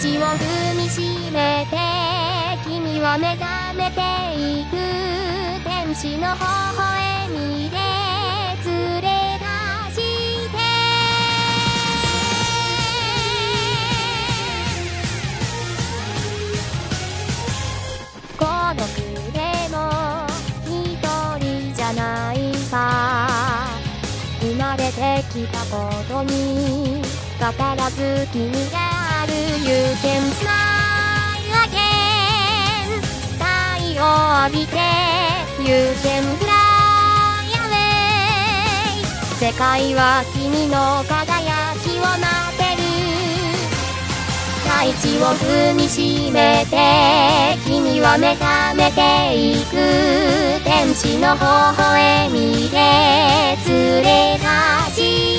地を踏みしめて君は目覚めていく天使の微笑みで連れ出して孤独でも一人じゃないさ生まれてきたことに必ず君がある You can smile again 太陽浴びて You can fly away 世界は君の輝きを待ってる大地を踏みしめて君は目覚めていく天使の微笑みで連れ出し